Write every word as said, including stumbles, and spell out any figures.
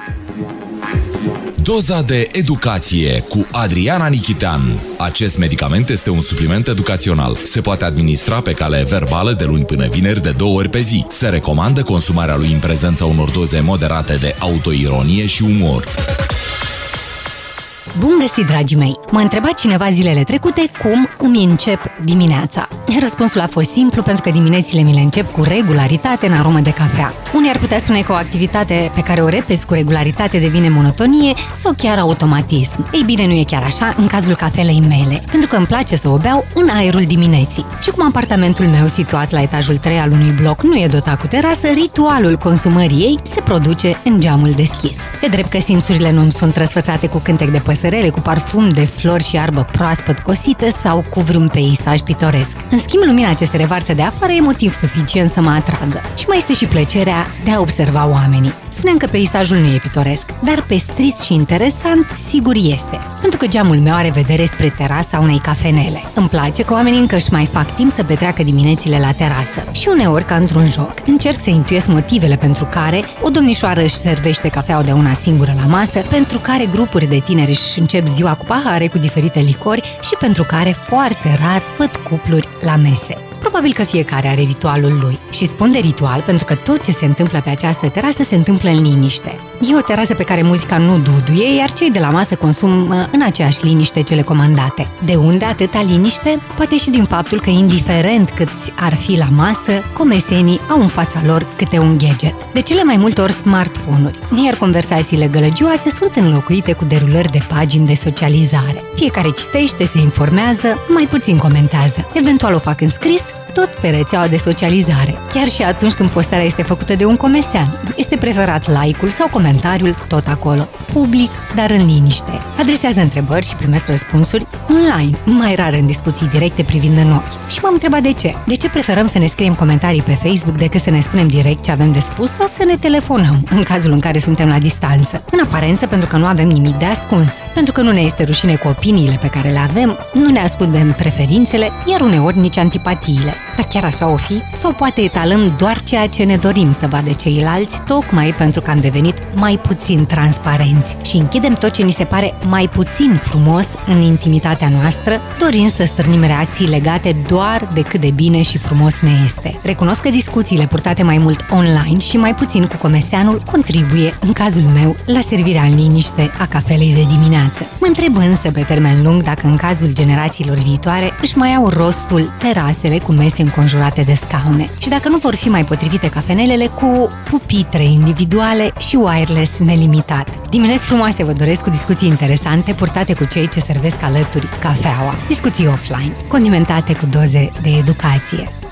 Doza de educație cu Adriana Nichitean. Acest medicament este un supliment educațional. Se poate administra pe cale verbală de luni până vineri de două ori pe zi. Se recomandă consumarea lui în prezența unor doze moderate de autoironie și umor. Bun găsit, dragii mei! M-a întrebat cineva zilele trecute cum îmi încep dimineața. Răspunsul a fost simplu, pentru că diminețile mi le încep cu regularitate în aromă de cafea. Unii ar putea spune că o activitate pe care o repezi cu regularitate devine monotonie sau chiar automatism. Ei bine, nu e chiar așa în cazul cafelei mele, pentru că îmi place să o beau în aerul dimineții. Și cum apartamentul meu, situat la etajul trei al unui bloc, nu e dotat cu terasă, ritualul consumării ei se produce în geamul deschis. E drept că simțurile nu îmi sunt răsfățate cu cântec de păsărele, cu parfum de flori și iarbă proaspăt cosită sau cu vreun peisaj pitoresc. În schimb, lumina ce se revarsă de afară e motiv suficient să mă atragă. Și mai este și plăcerea de a observa oamenii. Spuneam că peisajul nu e pitoresc, dar pestriț și interesant sigur este. Pentru că geamul meu are vedere spre terasa unei cafenele. Îmi place că oamenii încă își mai fac timp să petreacă diminețile la terasă. Și uneori, ca într-un joc, încerc să intuiesc motivele pentru care o domnișoară își servește cafeaua de una singură la masă, pentru care grupuri de tineri își încep ziua cu pahare cu diferite licori și pentru care foarte rar văd cupluri la mese. Probabil că fiecare are ritualul lui. Și spun de ritual pentru că tot ce se întâmplă pe această terasă se întâmplă în liniște. E o terasă pe care muzica nu duduie, iar cei de la masă consumă în aceeași liniște cele comandate. De unde atâta liniște? Poate și din faptul că, indiferent câți ar fi la masă, comesenii au în fața lor câte un gadget. De cele mai multe ori smartphone-uri, iar conversațiile gălăgioase sunt înlocuite cu derulări de pagini de socializare. Fiecare citește, se informează, mai puțin comentează. Eventual o fac în scris, tot pe rețeaua de socializare. Chiar și atunci când postarea este făcută de un comesean, este preferat like-ul sau comentariul tot acolo, public, dar în liniște. Adresează întrebări și primesc răspunsuri online, mai rar în discuții directe privind în ochi. Și m-am întrebat de ce. De ce preferăm să ne scriem comentarii pe Facebook decât să ne spunem direct ce avem de spus sau să ne telefonăm, în cazul în care suntem la distanță? În aparență, pentru că nu avem nimic de ascuns, pentru că nu ne este rușine cu opiniile pe care le avem, nu ne ascundem preferințele, iar uneori nici antipatiile. Dar chiar așa o fi? Sau poate etalăm doar ceea ce ne dorim să vadă ceilalți, tocmai pentru că am devenit mai puțin transparenți și închidem tot ce ni se pare mai puțin frumos în intimitatea noastră, dorind să stârnim reacții legate doar de cât de bine și frumos ne este. Recunosc că discuțiile purtate mai mult online și mai puțin cu comeseanul contribuie, în cazul meu, la servirea în liniște a cafelei de dimineață. Mă întreb însă pe termen lung dacă în cazul generațiilor viitoare își mai au rostul terasele cu mese înconjurate de scaune și dacă nu vor fi mai potrivite cafenelele cu pupitre individuale și wireless nelimitat. Dimineți frumoase vă doresc, cu discuții interesante purtate cu cei ce servesc alături cafeaua. Discuții offline, condimentate cu doze de educație.